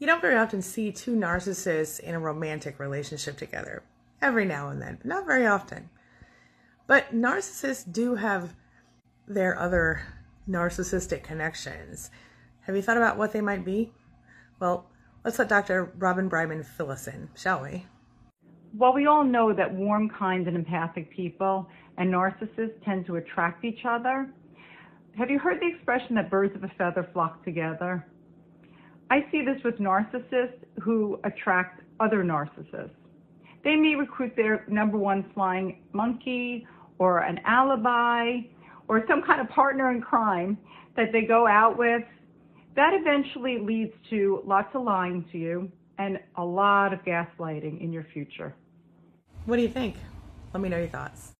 You don't very often see two narcissists in a romantic relationship together. Every now and then, but not very often. But narcissists do have their other narcissistic connections. Have you thought about what they might be? Well, let's let Dr. Robin Breiman fill us in, shall we? Well, we all know that warm, kind, and empathic people and narcissists tend to attract each other. Have you heard the expression that birds of a feather flock together? I see this with narcissists who attract other narcissists. They may recruit their number one flying monkey or an alibi or some kind of partner in crime that they go out with. That eventually leads to lots of lying to you and a lot of gaslighting in your future. What do you think? Let me know your thoughts.